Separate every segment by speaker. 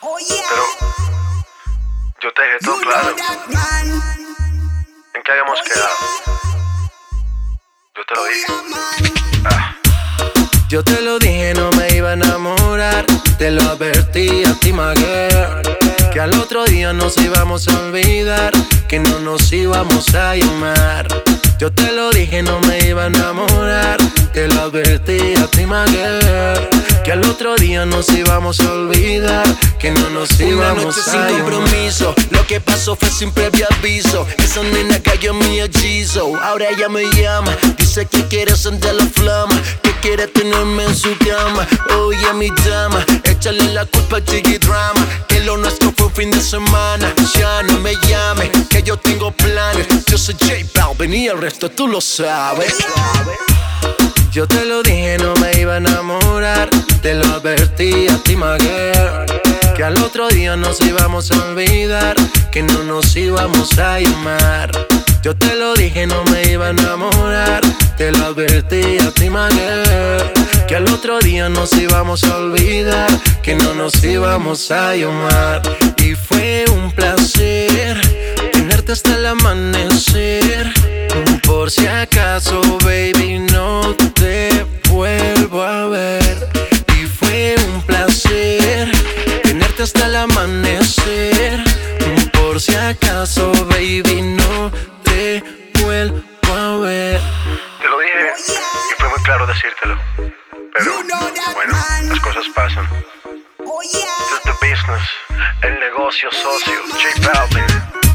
Speaker 1: Pero yo te dejé todo claro. ¿En qué habíamos quedado? Yo te lo dije.
Speaker 2: Yo te lo dije, no me iba a enamorar. Te lo advertí a ti, my girl, que al otro día nos íbamos a olvidar, que no nos íbamos a llamar. Yo te lo dije, no me iba a enamorar. Te lo advertí a ti, my girl, que al otro día nos íbamos a olvidar, que no nos íbamos a llamar. Sin compromiso, lo que pasó fue sin previo aviso. Esa nena cayó en mi hechizo. Ahora ella me llama, dice que quiere encender la flama, que quiere tenerme en su cama. Oye, mi dama, échale la culpa al Chiqui Drama, que lo nuestro fue un fin de semana. Ya no me llame, que yo tengo planes. Yo soy J Balvin y el resto tú lo sabes. Yo te lo dije, no me iba a enamorar. Te lo advertí a ti, my girl, que al otro día nos íbamos a olvidar, que no nos íbamos a llamar. Yo te lo dije, no me iba a enamorar. Te lo advertí a ti, my girl, que al otro día nos íbamos a olvidar, que no nos íbamos a llamar. Y fue un placer tenerte hasta el amanecer. Por si acaso, baby, no te vuelvo a ver. Y fue un placer tenerte hasta el amanecer. Por si acaso, baby, no te vuelvo a ver.
Speaker 1: Te lo dije y fue muy claro decírtelo. Pero bueno, las cosas pasan. This is the business, el negocio socio, J Balvin.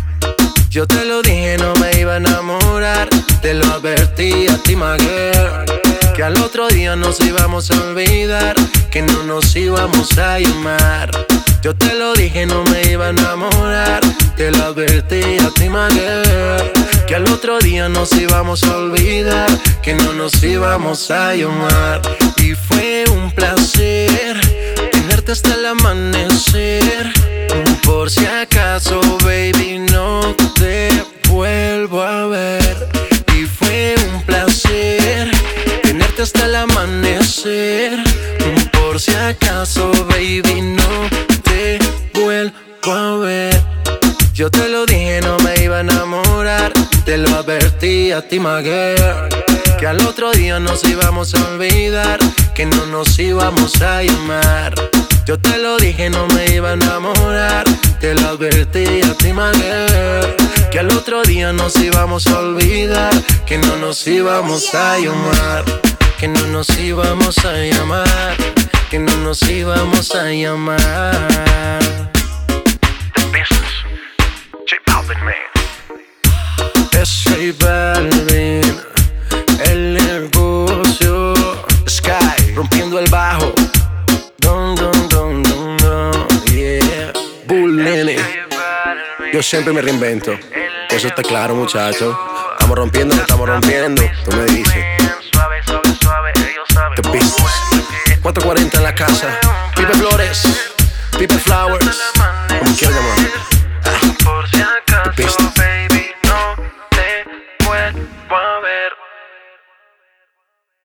Speaker 2: Yo te lo dije, no me iba a enamorar. Te lo advertí a ti, my girl, que al otro día nos íbamos a olvidar, que no nos íbamos a llamar. Yo te lo dije, no me iba a enamorar. Te lo advertí a ti, my girl, que al otro día nos íbamos a olvidar, que no nos íbamos a llamar. Y fue un placer tenerte hasta el amanecer. Por si acaso, baby, no te vuelvo a ver. Y fue un placer tenerte hasta el amanecer. Por si acaso, baby, no te vuelvo a ver. Yo te lo dije, no me iba a enamorar. Te lo advertí a ti, my girl, que al otro día nos íbamos a olvidar, que no nos íbamos a llamar. Yo te lo dije, no me iba a enamorar. Te lo advertí a ti, my girl, que al otro día nos íbamos a olvidar, que no nos íbamos a llamar, que no nos íbamos a llamar, que no nos íbamos a llamar.
Speaker 1: The business, J Balvin, man.
Speaker 2: Es J Balvin, el negocio. Sky, rompiendo el bajo. Don, don, don, don, don, yeah. Bull Nene. Yo siempre me reinvento. Eso está claro, muchachos. Estamos rompiendo, lo estamos rompiendo. Tú me dices. The business. 440 en la casa. Pipe Flores, Pipe Flowers, como quieras llamar. The business.